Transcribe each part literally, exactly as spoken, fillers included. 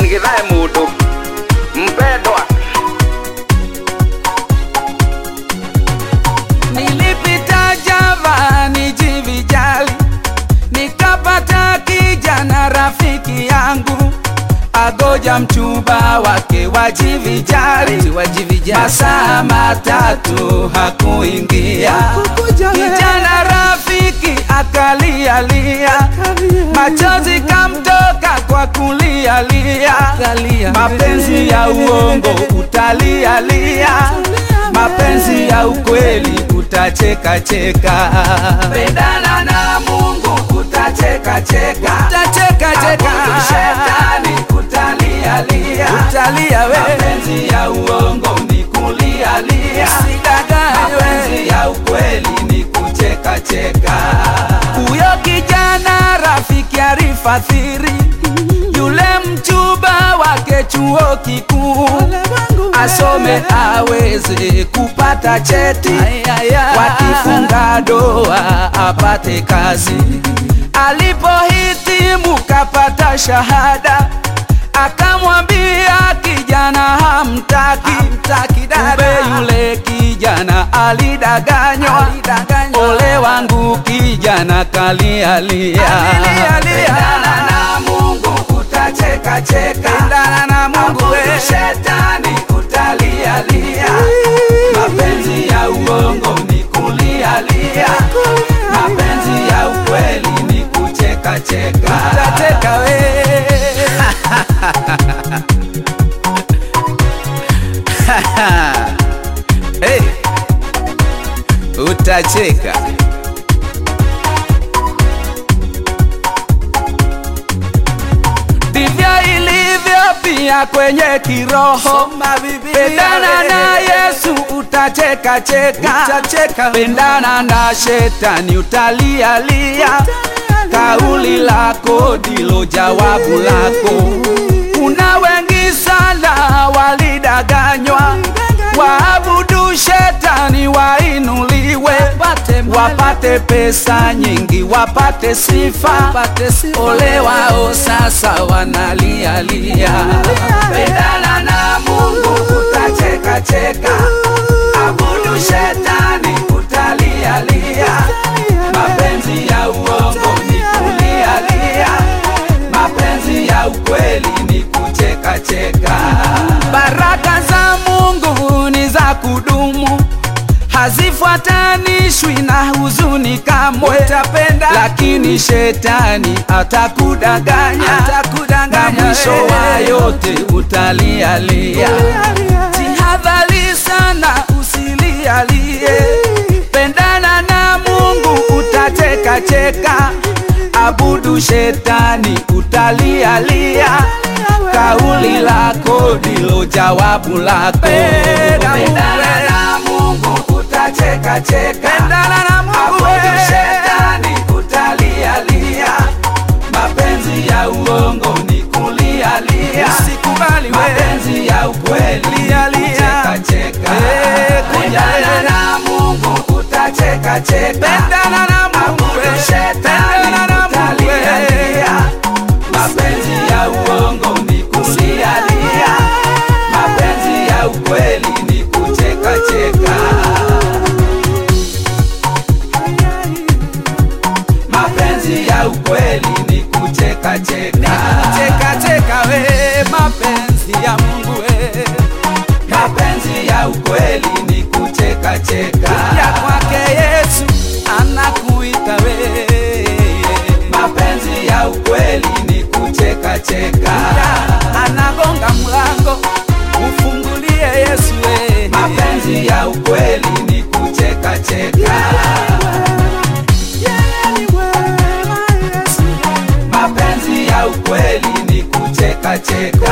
Githae Mundu mpendwa. Nilipita Java nijivijali, nikapata kijana rafiki yangu, agoja mchumba wake wajivijali. Masaa matatu hakuingia, kijana rafiki akalialia, machozi kamtoka kwa kulialia. Mapenzi ya uongo utalialia, mapenzi ya ukweli utacheka cheka. Pendana na Mungu utacheka cheka, utacheka cheka. Abudu shetani utalialia, utalia we. Mapenzi ya uongo ni kulialia, usidanganywe. Mapenzi ya ukweli ni kucheka cheka. Huyo kijana rafiki alifadhili yule mchumba wake chuo kikuu, asome aweze kupata cheti, wakifunga doa apate kazi. Alipohitimu kapata shahada, akamwambia kijana hamtaki, kumbe yule kijana alidanganywa. Ole wangu kijana kalialia. Pendana na Mungu utacheka cheka, pendana na Mungu. Abudu shetani utalialia, mapenzi ya uongo ni kulialia, mapenzi ya ukweli ni kucheka cheka. Utacheka we. Hey, utacheka. Ndivyo ilivyo pia kwenye kiroho. Pendana na Yesu utacheka cheka, utacheka. Pendana na shetani utalialia, kauli lako ndilo jawabu lako. Kuna wengi sana walidanganywa, waabudu shetani wainuliwe, wapate pesa nyingi, wapate sifa. Ole wao sasa wanalialia. Pendana na Mungu utacheka cheka, abudu shetani utalialia, mapenzi ya uongo ni kulialia, mapenzi ya ukweli ni kucheka cheka. Baraka za Mungu ni za kudumu, hazifuatanishwi na huzuni kamwe. Utapenda, lakini shetani atakudanganya, atakudanganya. Na mwisho wa yote utalialia. Jihadhari sana usilialie. Pendana na Mungu utacheka cheka, abudu shetani utalialia, kauli lako ndilo jawabu lako. Pendana na Mungu utacheka cheka, pendana na Mungu. Abudu shetani utalialia, mapenzi ya uongo ni kulialia, usikubali we. Mapenzi ya ukweli kucheka cheka. Pendana na Mungu utacheka cheka, pendana na Mungu. Abudu shetani utalialia, mapenzi ya uongo ni kulialia, mapenzi ya ukweli ni kucheka cheka. Mapenzi ya ukweli ni kucheka cheka, cheka cheka we. Mapenzi ya Mungu we, mapenzi ya ukweli ni kucheka cheka. Ya kwake Yesu anakuita we, mapenzi ya ukweli ni kucheka cheka. Anagonga mlango ufungulie Yesu we, mapenzi ya ukweli ni kucheka cheka. Mapenzi ya ukweli ni kucheka cheka,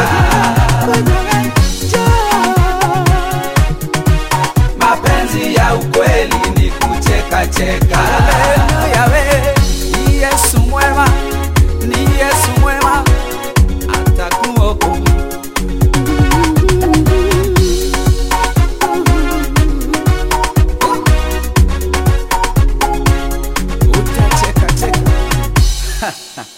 mapenzi ya ukweli ni kucheka cheka. Haleluya we. Ni Yesu mwema, ni Yesu mwema, atakuokoa. Utacheka cheka.